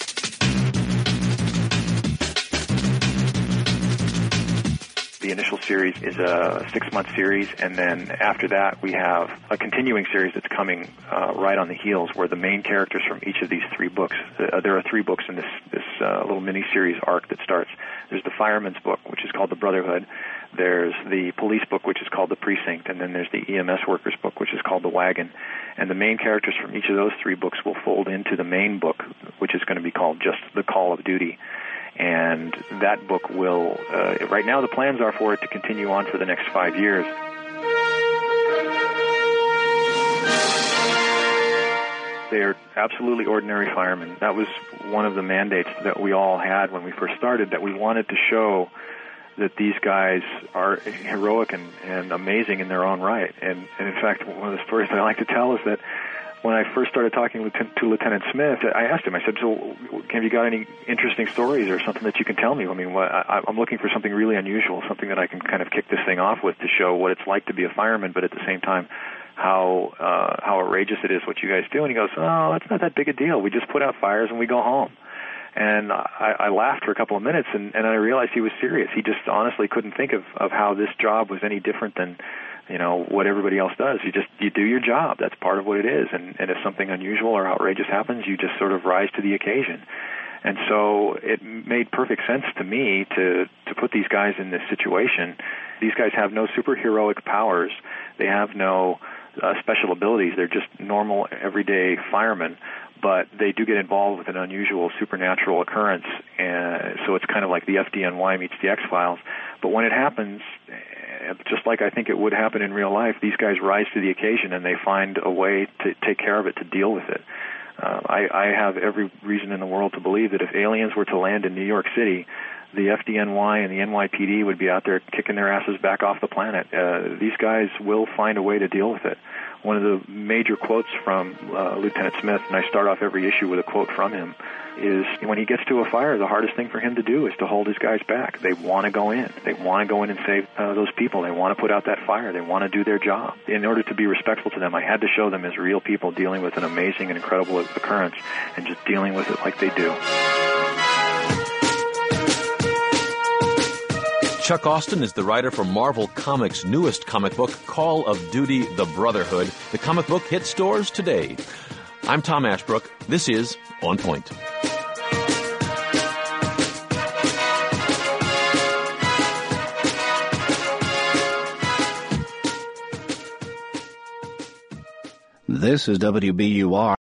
Speaker 9: The initial series is a six-month series, and then after that we have a continuing series that's coming uh, right on the heels, where the main characters from each of these three books, uh, there are three books in this, this uh, little mini-series arc that starts. There's the fireman's book, which is called The Brotherhood. There's the police book, which is called The Precinct, and then there's the E M S workers book, which is called The Wagon. And the main characters from each of those three books will fold into the main book, which is going to be called just The Call of Duty. And that book will, uh, right now the plans are for it to continue on for the next five years. They are absolutely ordinary firemen. That was one of the mandates that we all had when we first started, that we wanted to show that these guys are heroic and, and amazing in their own right. And, and in fact, one of the stories that I like to tell is that when I first started talking to Lieutenant Smith, I asked him, I said, so have you got any interesting stories or something that you can tell me? I mean, what, I, I'm looking for something really unusual, something that I can kind of kick this thing off with to show what it's like to be a fireman, but at the same time, how uh, how outrageous it is what you guys do. And he goes, oh, it's not that big a deal. We just put out fires and we go home. And I, I laughed for a couple of minutes, and, and I realized he was serious. He just honestly couldn't think of, of how this job was any different than, you know, what everybody else does. You just, you do your job. That's part of what it is. And, and if something unusual or outrageous happens, you just sort of rise to the occasion. And so it made perfect sense to me to, to put these guys in this situation. These guys have no superheroic powers. They have no uh, special abilities. They're just normal, everyday firemen. But they do get involved with an unusual supernatural occurrence, and so it's kind of like the F D N Y meets the X-Files. But when it happens, just like I think it would happen in real life, these guys rise to the occasion and they find a way to take care of it, to deal with it. Uh, I, I have every reason in the world to believe that if aliens were to land in New York City, the F D N Y and the N Y P D would be out there kicking their asses back off the planet. Uh, these guys will find a way to deal with it. One of the major quotes from uh, Lieutenant Smith, and I start off every issue with a quote from him, is when he gets to a fire, the hardest thing for him to do is to hold his guys back. They want to go in. They want to go in and save uh, those people. They want to put out that fire. They want to do their job. In order to be respectful to them, I had to show them as real people dealing with an amazing and incredible occurrence and just dealing with it like they do.
Speaker 2: Chuck Austin is the writer for Marvel Comics' newest comic book, Call of Duty: The Brotherhood. The comic book hits stores today. I'm Tom Ashbrook. This is On Point.
Speaker 5: This is W B U R.